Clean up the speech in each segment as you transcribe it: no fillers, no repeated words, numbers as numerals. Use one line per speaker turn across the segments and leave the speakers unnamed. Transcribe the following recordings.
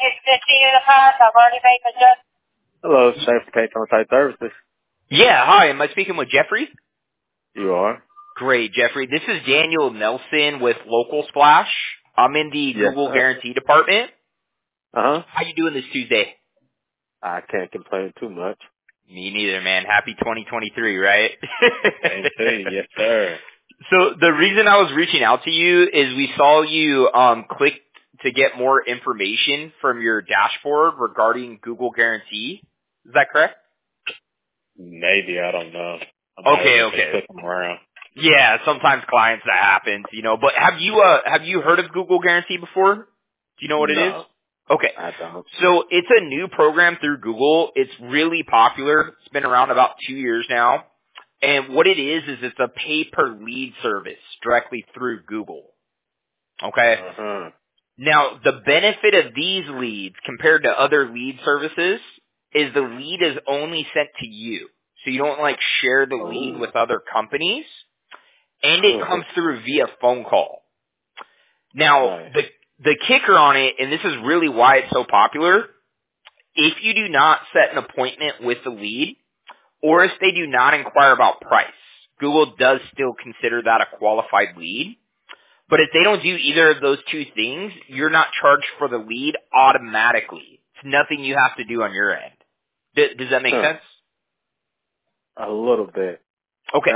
in the past. I've already made the adjustment. Hello, Safe Patrol Type Services.
Yeah, hi. Am I speaking with Jeffrey?
You are?
Great, Jeffrey. This is Daniel Nelson with Local Splash. I'm in the Google Guarantee department.
Uh-huh.
How you doing this Tuesday?
I can't complain too much.
Me neither, man. Happy 2023, right?
Same thing, yes, sir.
So the reason I was reaching out to you is we saw you click to get more information from your dashboard regarding Google Guarantee. Is that correct?
Maybe, I don't know.
Okay.
Click them around.
Yeah, sometimes clients that happens, But have you heard of Google Guarantee before? Do you know what it is?
No,
Okay.
I don't.
So it's a new program through Google. It's really popular. It's been around about 2 years now. And what it is it's a pay-per-lead service directly through Google. Okay?
Uh-huh.
Now, the benefit of these leads compared to other lead services is the lead is only sent to you. So you don't share the lead with other companies. And it comes through via phone call. Now,
Nice.
the kicker on it, and this is really why it's so popular, if you do not set an appointment with the lead, or if they do not inquire about price, Google does still consider that a qualified lead. But if they don't do either of those two things, you're not charged for the lead automatically. It's nothing you have to do on your end. Does that make sense?
A little bit.
Okay.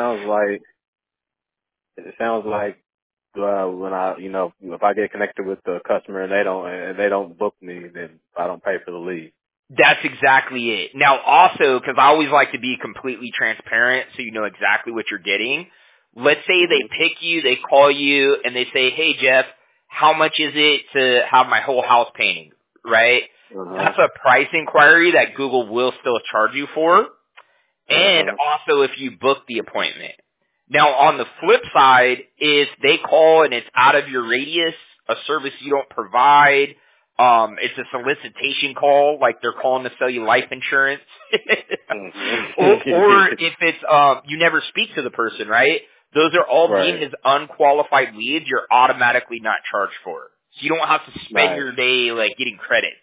It sounds like when if I get connected with the customer and they don't book me, then I don't pay for the lead.
That's exactly it. Now also, because I always like to be completely transparent so you know exactly what you're getting, let's say they pick you, they call you, and they say, hey Jeff, how much is it to have my whole house painting, right?
Uh-huh.
That's a price inquiry that Google will still charge you for. And also if you book the appointment. Now on the flip side, if they call and it's out of your radius, a service you don't provide, it's a solicitation call, like they're calling to sell you life insurance. or if it's, you never speak to the person, right? Those are all deemed as unqualified leads you're automatically not charged for. So you don't have to spend your day, getting credits,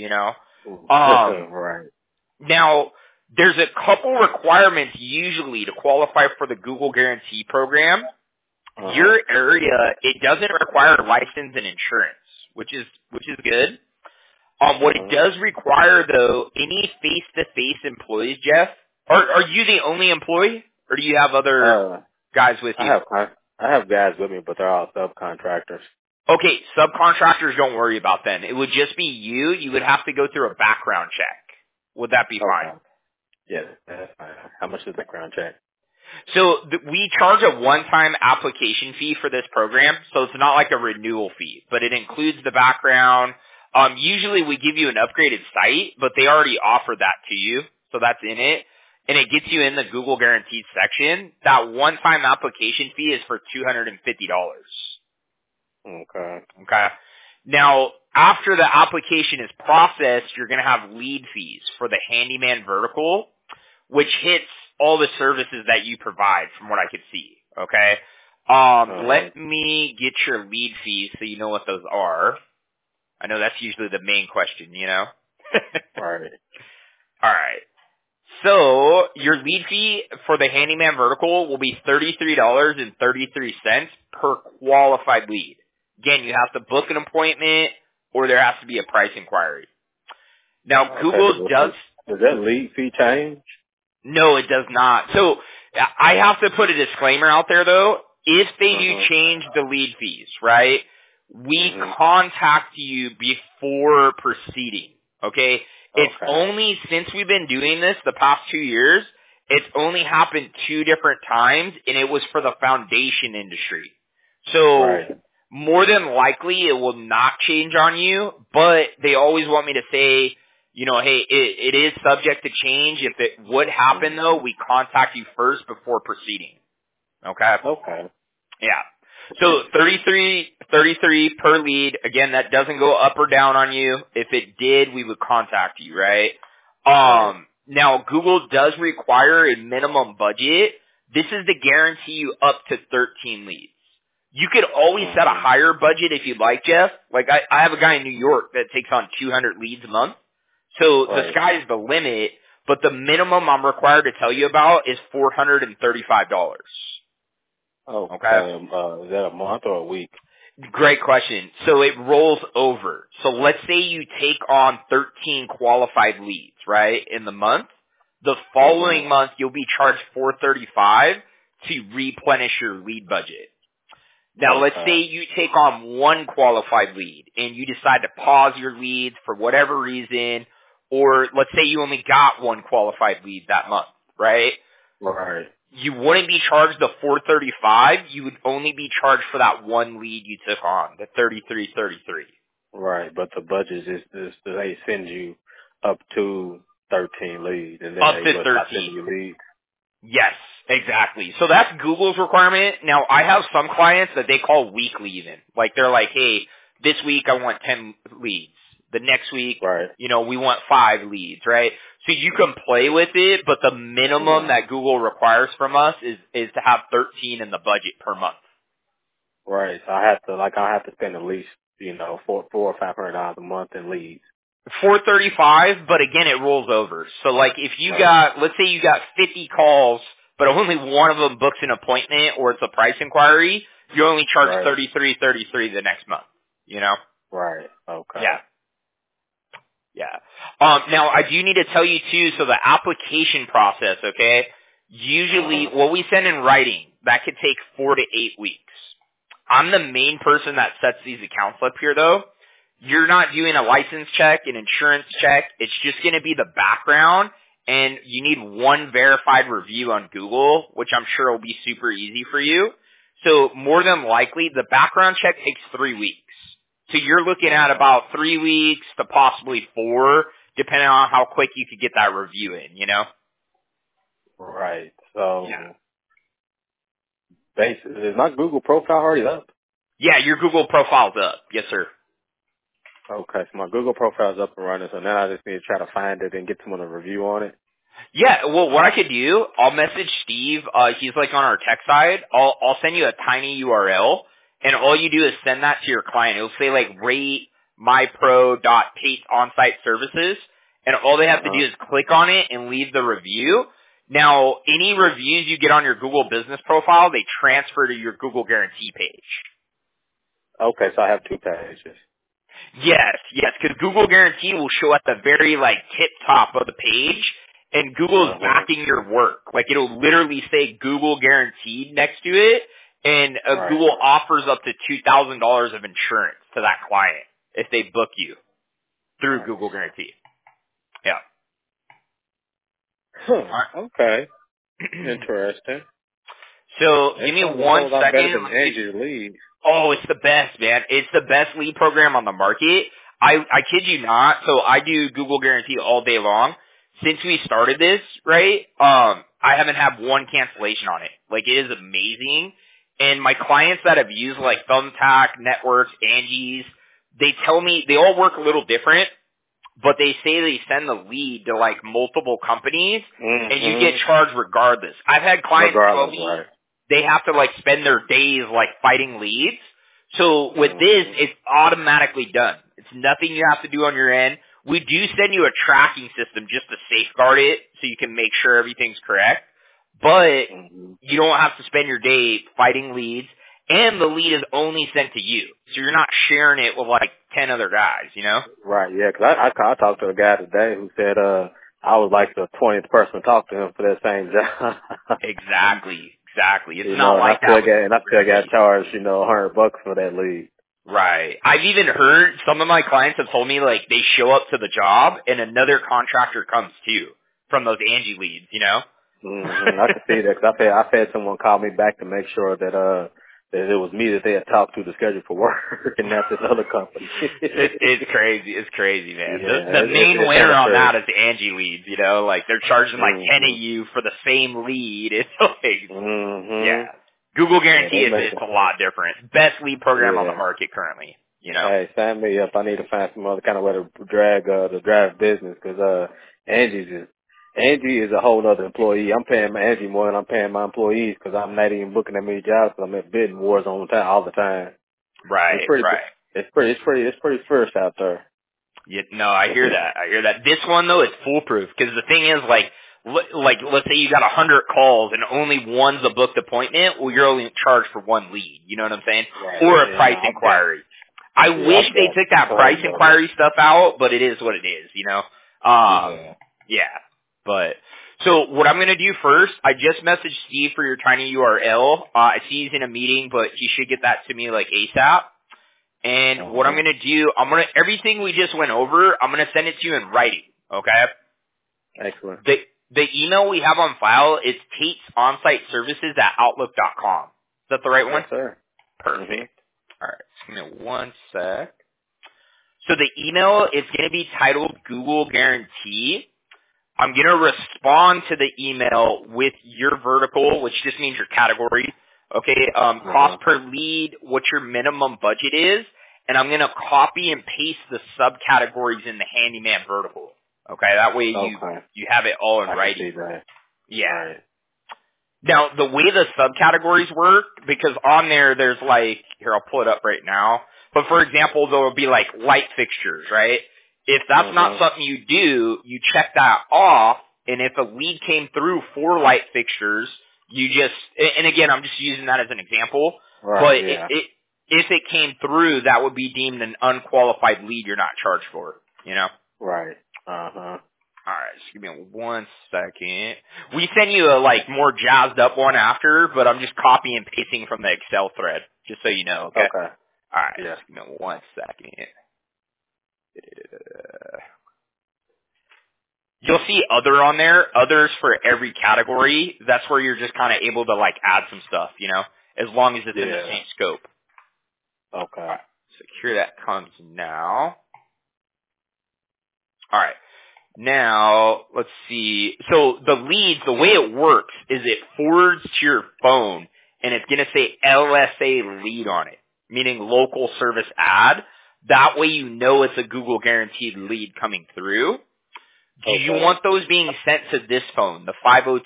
Right.
Now, there's a couple requirements usually to qualify for the Google Guarantee program. Your area, it doesn't require a license and insurance, which is good. What it does require though, any face-to-face employees, Jeff, are you the only employee, or do you have other guys with you?
I have guys with me, but they're all subcontractors.
Okay, subcontractors don't worry about then. It would just be you. You would have to go through a background check. Would that be fine?
Yeah, that's fine. How much is the background check?
So we charge a one-time application fee for this program, so it's not like a renewal fee, but it includes the background. Usually we give you an upgraded site, but they already offer that to you, so that's in it, and it gets you in the Google Guaranteed section. That one-time application fee is for $250. Okay. Now, after the application is processed, you're going to have lead fees for the Handyman Vertical, which hits all the services that you provide from what I could see. Okay. Let me get your lead fees so you know what those are. I know that's usually the main question,
Right.
All right. So your lead fee for the Handyman Vertical will be $33.33 per qualified lead. Again, you have to book an appointment or there has to be a price inquiry. Now, Google does
that lead fee change?
No, it does not. So I have to put a disclaimer out there though. If they do change the lead fees, right, we contact you before proceeding. Okay? It's only, since we've been doing this the past 2 years, it's only happened 2 different times, and it was for the foundation industry. So more than likely it will not change on you, but they always want me to say, hey, it is subject to change. If it would happen though, we contact you first before proceeding. Okay?
Okay.
Yeah. So 33 per lead. Again, that doesn't go up or down on you. If it did, we would contact you, right? Now Google does require a minimum budget. This is to guarantee you up to 13 leads. You could always set a higher budget if you'd like, Jeff. Like I have a guy in New York that takes on 200 leads a month. So the sky is the limit, but the minimum I'm required to tell you about is $435.
Okay. Is that a month or a week?
Great question. So it rolls over. So let's say you take on 13 qualified leads, right, in the month. The following month you'll be charged $435 to replenish your lead budget. Now let's say you take on one qualified lead and you decide to pause your leads for whatever reason, or let's say you only got one qualified lead that month, right?
Right.
You wouldn't be charged the $435. You would only be charged for that one lead you took on, the $33.33.
Right, but the budget is they send you up to 13 leads, and then
Up
they
to
will stop
13.
sending you leads.
Yes, exactly. So that's Google's requirement. Now, I have some clients that they call weekly even. Like, they're like, hey, this week I want 10 leads. The next week, we want 5 leads, right? So you can play with it, but the minimum that Google requires from us is to have 13 in the budget per month.
Right. So I have to spend at least, $400 or $500 a month in leads.
$435, but again, it rolls over. So like if you let's say you got 50 calls, but only one of them books an appointment or it's a price inquiry, you only charge $33.33 the next month,
Right. Okay.
Yeah. Now I do need to tell you too, so the application process, okay? Usually what we send in writing, that could take 4 to 8 weeks. I'm the main person that sets these accounts up here though. You're not doing a license check, an insurance check. It's just going to be the background, and you need one verified review on Google, which I'm sure will be super easy for you. So more than likely, the background check takes 3 weeks. So you're looking at about 3 weeks to possibly 4, depending on how quick you could get that review in,
Right. So, basically, is my Google profile already up?
Yeah, your Google profile's up. Yes, sir.
Okay, so my Google profile's up and running, so now I just need to try to find it and get someone to review on it.
Yeah, well, what I could do, I'll message Steve. He's like on our tech side. I'll send you a tiny URL, and all you do is send that to your client. It'll say like rate mypro.Pace onsite services, and all they have to do is click on it and leave the review. Now, any reviews you get on your Google business profile, they transfer to your Google guarantee page.
Okay, so I have 2 pages.
Yes, because Google Guarantee will show at the very, tip top of the page, and Google's backing your work. Like, it'll literally say Google Guaranteed next to it, and Google offers up to $2,000 of insurance to that client if they book you through Google Guarantee. Yeah.
Okay. Interesting.
So, give me 1 second.
Better than Angie Lead.
Oh, it's the best, man. It's the best lead program on the market. I kid you not. So I do Google Guarantee all day long. Since we started this, right, I haven't had one cancellation on it. Like, it is amazing. And my clients that have used, Thumbtack, Networks, Angie's, they tell me they all work a little different, but they say they send the lead to, multiple companies, and you get charged regardless. I've had clients tell me they have to spend their days fighting leads. So with this, it's automatically done. It's nothing you have to do on your end. We do send you a tracking system just to safeguard it so you can make sure everything's correct. But you don't have to spend your day fighting leads, and the lead is only sent to you. So you're not sharing it with 10 other guys,
Right, yeah, because I talked to a guy today who said I was like the 20th person to talk to him for that same job.
Exactly. It's not
and
like
I still got charged, $100 for that lead.
Right. I've even heard some of my clients have told me they show up to the job and another contractor comes too from those Angie leads,
I can see that because I've had someone call me back to make sure that it was me that they had talked to schedule for work and not this other company.
It's crazy, man.
Yeah,
the main winner on that is Angie leads, they're charging 10 of you for the same lead. It's yeah. Google Guarantee is a lot different. Best lead program on the market currently,
Hey, sign me up. I need to find some other kind of way to drive business because Angie's is Angie is a whole other employee. I'm paying Angie more than I'm paying my employees because I'm not even booking that many jobs because I'm at bidding wars all the time.
Right, right.
It's pretty fierce out there.
Yeah, no, I hear that. I hear that. This one though, it's foolproof because the thing is, like let's say you got 100 calls and only one's a booked appointment. Well, you're only charged for one lead. You know what I'm saying?
Right.
Or a price inquiry. I wish they took that price inquiry stuff out, but it is what it is. You know? Yeah. But so what I'm gonna do first, I just messaged Steve for your tiny URL. I see he's in a meeting, but he should get that to me like ASAP. And what I'm going to do, everything we just went over, I'm going to send it to you in writing, okay?
Excellent.
The email we have on file is tatesonsiteservices@outlook.com. Is that the right one?
Yes, sir.
Perfect. All right, just give me one sec. So the email is going to be titled Google Guarantee. I'm going to respond to the email with your vertical, which just means your category. Okay, cost per lead, what your minimum budget is, and I'm going to copy and paste the subcategories in the handyman vertical. Okay, that way you have it all in writing. Yeah. Right. Now, the way the subcategories work, because on there's like, here, I'll pull it up right now, but for example, there will be like light fixtures, right? If that's not something you do, you check that off, and if a lead came through for light fixtures, you just, and again, I'm just using that as an example, but if it came through, that would be deemed an unqualified lead you're not charged for, you know?
Right.
Alright, just give me 1 second. We send you a, like, more jazzed up one after, but I'm just copying and pasting from the Excel thread, just so you know, okay? Alright, just give me 1 second. You'll see other on there, others for every category. That's where you're just kind of able to like add some stuff, you know, as long as it's in the same scope.
Okay.
Right, so here that comes now. All right. Now, let's see. So the leads, the way it works is it forwards to your phone and it's going to say LSA lead on it, meaning local service ad. That way you know it's a Google guaranteed lead coming through. Do you want those being sent to this phone, the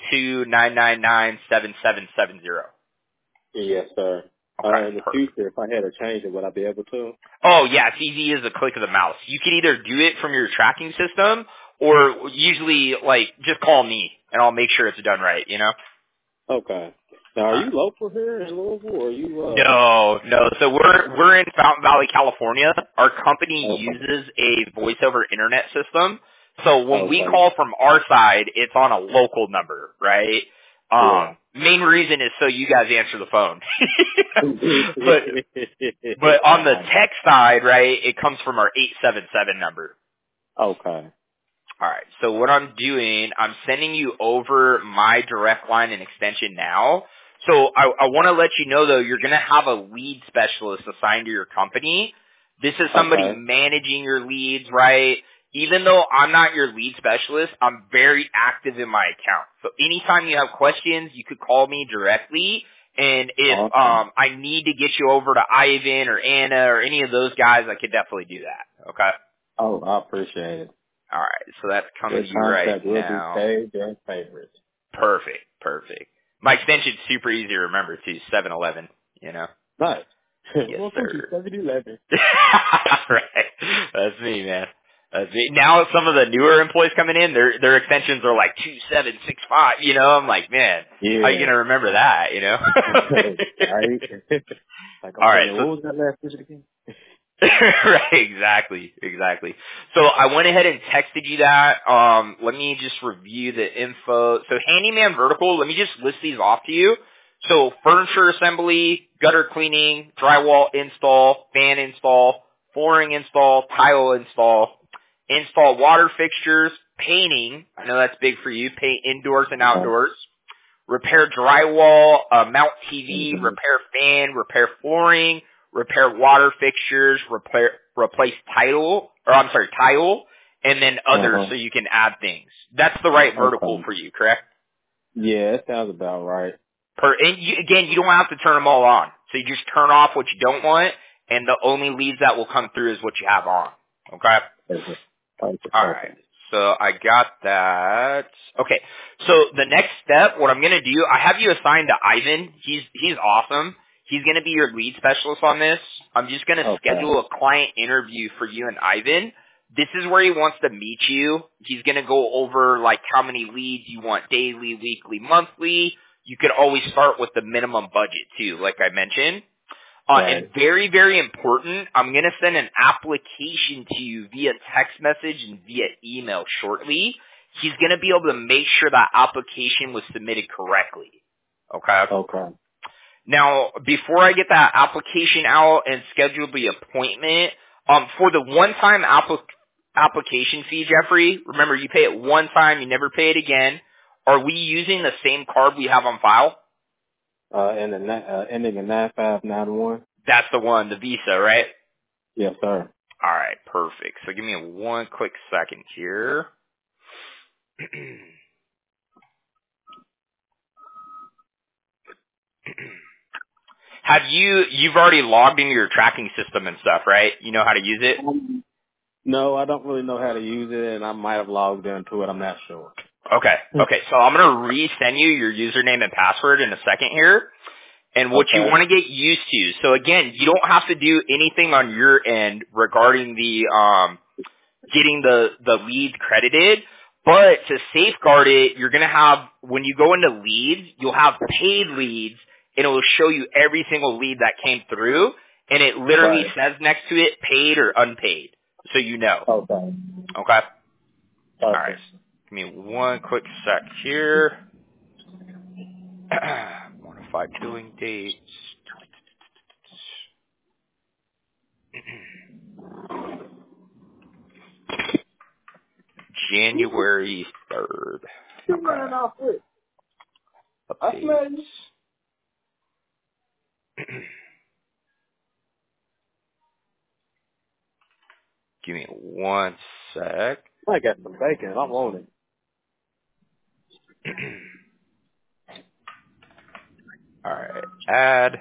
502-999-7770?
Yes, sir. In the future, if I had to change it, would I be able to?
Oh, yeah, it's easy as a click of the mouse. You can either do it from your tracking system, or usually, like, just call me, and I'll make sure it's done right, you know?
Okay. Now, are you local here in Louisville, or are you...
No. So we're in Fountain Valley, California. Our company uses a voice over internet system. So when we call from our side, it's on a local number, right? Main reason is so you guys answer the phone. but on the text side, right, it comes from our 877 number.
Okay.
All right. So what I'm doing, I'm sending you over my direct line and extension now. So I want to let you know, though, you're going to have a lead specialist assigned to your company. This is somebody managing your leads, right? Even though I'm not your lead specialist, I'm very active in my account. So anytime you have questions, you could call me directly. And if I need to get you over to Ivan or Anna or any of those guys, I could definitely do that. Okay?
Oh, I appreciate it.
All right. So that's coming to you right now. Perfect. My extension's super easy to remember, too. 711, you know?
Nice.
Yes, sir.
711.
Right. That's me, man. Now some of the newer employees coming in, their extensions are like 2765. You know, I'm like, man, how you gonna remember that? You know.
All right. What was that last digit again?
Right. Exactly. So I went ahead and texted you that. Let me just review the info. So handyman vertical. Let me just list these off to you. So furniture assembly, gutter cleaning, drywall install, fan install, flooring install, tile install. Install water fixtures, painting. I know that's big for you. Paint indoors and outdoors. Repair drywall, mount TV, repair fan, repair flooring, repair water fixtures, replace tile, and then others so you can add things. That's the right vertical for you, correct?
Yeah, that sounds about right.
And you don't have to turn them all on. So you just turn off what you don't want, and the only leads that will come through is what you have on. Okay? All right. So I got that. Okay. So the next step, what I'm going to do, I have you assigned to Ivan. He's awesome. He's going to be your lead specialist on this. I'm just going to schedule a client interview for you and Ivan. This is where he wants to meet you. He's going to go over like how many leads you want daily, weekly, monthly. You could always start with the minimum budget too, like I mentioned. And very, very important, I'm going to send an application to you via text message and via email shortly. He's going to be able to make sure that application was submitted correctly. Okay?
Okay.
Now, before I get that application out and schedule the appointment, for the one-time application fee, Jeffrey, remember you pay it one time, you never pay it again. Are we using the same card we have on file?
Ending in 9591.
That's the one, the Visa, right?
Yes, sir.
All right, perfect. So give me one quick second here. You've already logged into your tracking system and stuff, right? You know how to use it?
No, I don't really know how to use it, and I might have logged into it. I'm not sure.
Okay. So I'm going to resend you your username and password in a second here. And what you want to get used to. So again, you don't have to do anything on your end regarding the getting the leads credited. But to safeguard it, you're going to have, when you go into leads, you'll have paid leads, and it will show you every single lead that came through, and it literally says next to it, paid or unpaid, so you know. Okay? All right. Give me one quick sec here. Modify billing dates. January 3rd. Okay. Updates. Give me one sec.
I got some bacon. I'm on it.
All right. Add.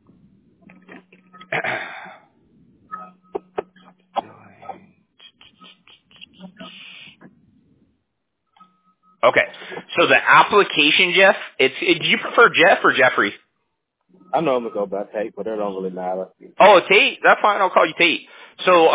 Okay. So the application, Jeff, do you prefer Jeff or Jeffrey?
I know I'm going to go by Tate, but it don't really matter.
Oh, Tate? That's fine. I'll call you Tate. So,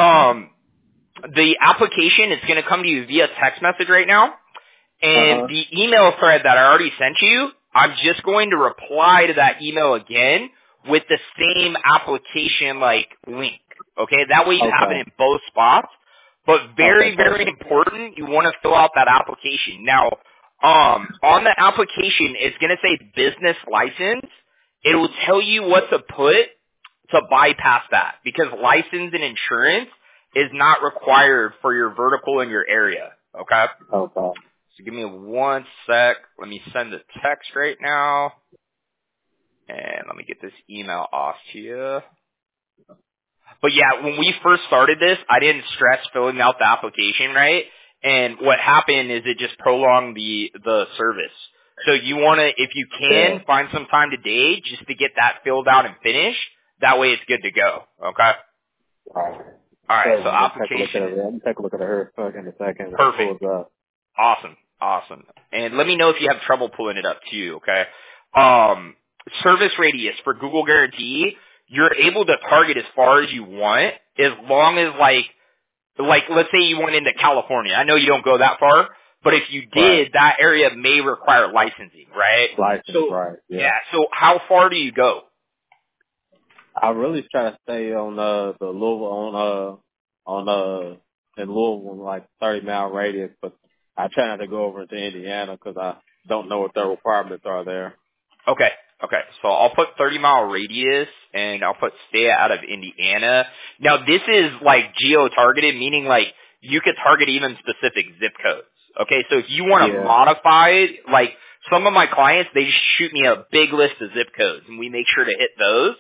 the application is going to come to you via text message right now. And the email thread that I already sent you, I'm just going to reply to that email again with the same application, link. Okay? That way you have it in both spots. But very, very important, you want to fill out that application. Now, on the application, it's going to say business license. It will tell you what to put to bypass that, because license and insurance is not required for your vertical in your area. Okay? So give me one sec. Let me send the text right now. And let me get this email off to you. But yeah, when we first started this, I didn't stress filling out the application, right? And what happened is it just prolonged the service. So you want to, if you can, find some time today just to get that filled out and finished. That way it's good to go. Okay? All right, so application.
Take a look at her in a second.
Perfect. Awesome. And let me know if you have trouble pulling it up too, okay? Service radius for Google Guarantee, you're able to target as far as you want, as long as like let's say you went into California. I know you don't go that far, but if you did, that area may require licensing, right? Yeah. So how far do you go?
I really try to stay on the Louisville in Louisville, like 30-mile radius, but I try not to go over to Indiana because I don't know what their requirements are there.
Okay. So I'll put 30-mile radius, and I'll put stay out of Indiana. Now, this is like geo-targeted, meaning like you could target even specific zip codes. Okay, so if you want to modify it, like some of my clients, they just shoot me a big list of zip codes, and we make sure to hit those.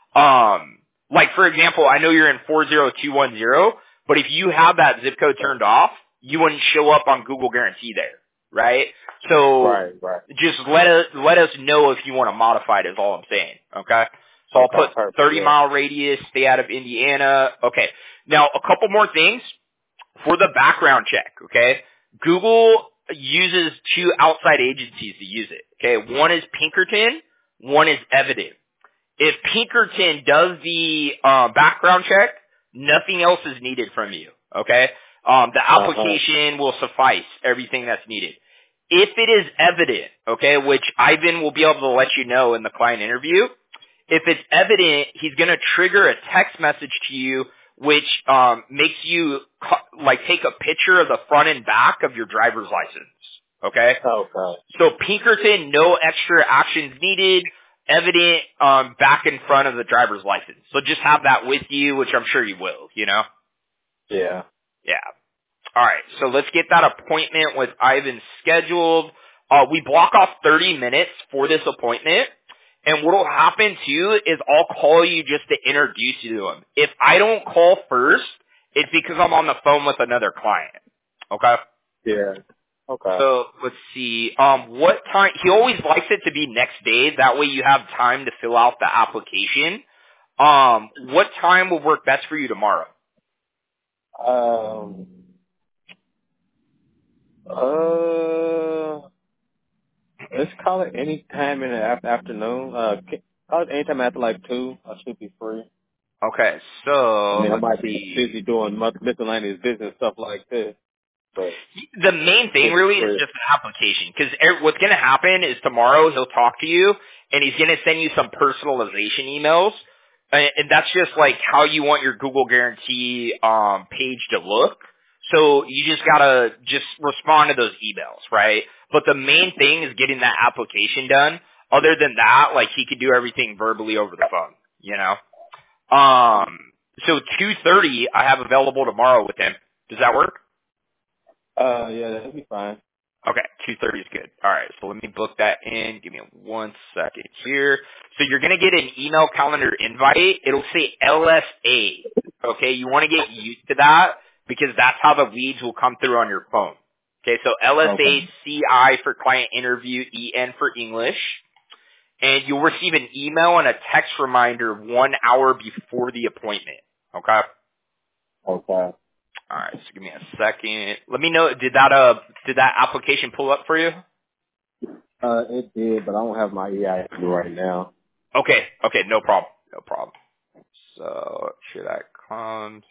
Like for example, I know you're in 40210, but if you have that zip code turned off, you wouldn't show up on Google Guarantee there, right? So just let us know if you want to modify it is all I'm saying, okay? So I'll put 30-mile radius, stay out of Indiana. Okay. Now, a couple more things for the background check, okay? Google uses two outside agencies to use it. Okay, one is Pinkerton, one is Evident. If Pinkerton does the background check, nothing else is needed from you. Okay, the application will suffice everything that's needed. If it is Evident, okay, which Ivan will be able to let you know in the client interview, if it's Evident, he's going to trigger a text message to you which makes you take a picture of the front and back of your driver's license. Okay?
Okay.
So Pinkerton, no extra actions needed. Evident back in front of the driver's license. So just have that with you, which I'm sure you will, you know?
Yeah.
Yeah. All right, so let's get that appointment with Ivan scheduled. We block off 30 minutes for this appointment, and what will happen too is I'll call you just to introduce you to him. If I don't call first, it's because I'm on the phone with another client. Okay?
Yeah. Okay.
So let's see. What time? He always likes it to be next day. That way you have time to fill out the application. What time will work best for you tomorrow?
Let's call it any time in the afternoon. Call it anytime after like 2. I should be free.
Okay, so
I mean, I
let's
might be
see.
busy doing miscellaneous business stuff like this, but
The main thing
should be
really is
free.
just the application. Because what's going to happen is tomorrow he'll talk to you, and he's going to send you some personalization emails. And that's just like how you want your Google Guarantee page to look. So you just got to just respond to those emails, right? But the main thing is getting that application done. Other than that, like he could do everything verbally over the phone, you know? So 2:30 I have available tomorrow with him. Does that work?
Yeah, that'll be fine.
Okay, 2:30 is good. All right, so let me book that in. Give me 1 second here. So you're going to get an email calendar invite. It'll say LSA. Okay, you want to get used to that because that's how the leads will come through on your phone. Okay, so LSA,
Okay.
CI for client interview, EN for English. And you'll receive an email and a text reminder 1 hour before the appointment. Okay?
Okay.
All right, so give me a second. Let me know, did that application pull up for you?
It did, but I don't have my EIN right now.
Okay, no problem. No problem. So, here that comes.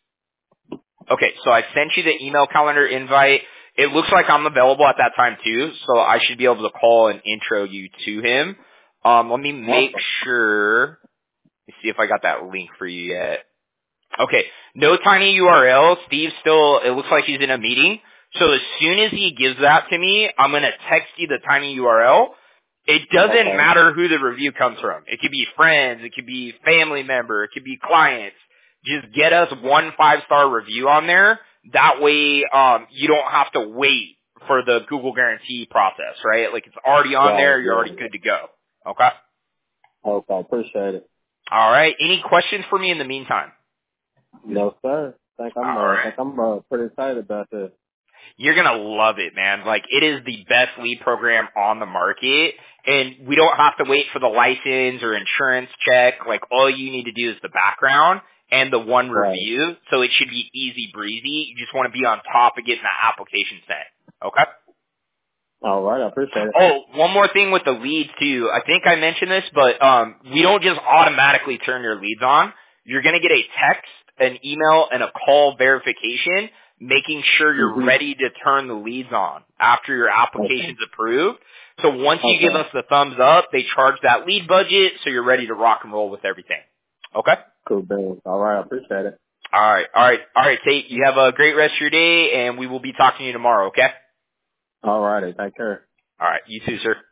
Okay, so I sent you the email calendar invite. It looks like I'm available at that time too, so I should be able to call and intro you to him. Let me make
Awesome.
sure. Let me see if I got that link for you yet. Okay, no tiny URL. Steve still, it looks like he's in a meeting. So as soon as he gives that to me, I'm going to text you the tiny URL. It doesn't
Okay.
matter who the review comes from. It could be friends. It could be family member. It could be clients. Just get us 1 5-star review on there. That way, you don't have to wait for the Google Guarantee process, right? Like it's already on
Right.
there. You're already
Yeah.
good to go. Okay?
Okay. Appreciate it.
All right. Any questions for me in the meantime?
No, sir.
All right.
Think I'm pretty excited about this.
You're gonna love it, man. Like it is the best lead program on the market, and we don't have to wait for the license or insurance check. Like all you need to do is the background and the one
Right.
review, so it should be easy breezy. You just want to be on top of getting the application sent. Okay.
All right. I appreciate it.
Oh, one more thing with the leads too. I think I mentioned this, but we don't just automatically turn your leads on. You're gonna get a text, an email, and a call verification, making sure you're
Mm-hmm.
ready to turn the leads on after your
Okay.
application's approved. So once you give
Okay.
us the thumbs up, they charge that lead budget, so you're ready to rock and roll with everything. Okay?
Cool beans. All right. I appreciate it.
All right, Tate. You have a great rest of your day, and we will be talking to you tomorrow. Okay?
All righty. Take care.
All right. You too, sir.